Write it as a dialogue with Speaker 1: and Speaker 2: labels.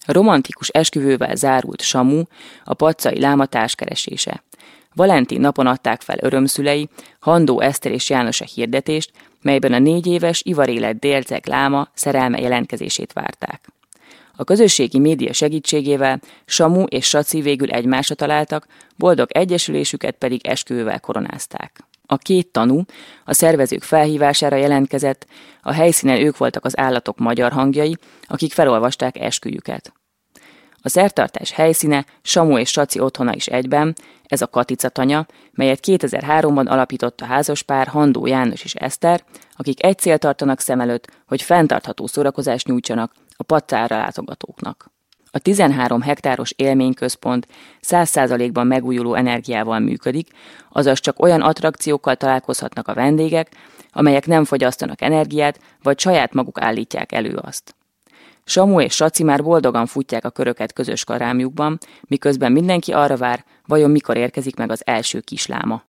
Speaker 1: Romantikus esküvővel zárult Samu, a paccai láma társkeresése. Valentin napon adták fel örömszülei, Handó Eszter és János a hirdetést, melyben a 4 éves ivarélet délceg láma szerelme jelentkezését várták. A közösségi média segítségével Samu és Saci végül egymásra találtak, boldog egyesülésüket pedig esküvővel koronázták. A 2 tanú a szervezők felhívására jelentkezett, a helyszínen ők voltak az állatok magyar hangjai, akik felolvasták esküjüket. A szertartás helyszíne Samu és Saci otthona is egyben, ez a Katica tanya, melyet 2003-ban alapított a házaspár Handó János és Eszter, akik egy célt tartanak szem előtt, hogy fenntartható szórakozást nyújtsanak a paccára látogatóknak. A 13 hektáros élményközpont 100%-ban megújuló energiával működik, azaz csak olyan attrakciókkal találkozhatnak a vendégek, amelyek nem fogyasztanak energiát, vagy saját maguk állítják elő azt. Samu és Saci már boldogan futják a köröket közös karámjukban, miközben mindenki arra vár, vajon mikor érkezik meg az első kisláma.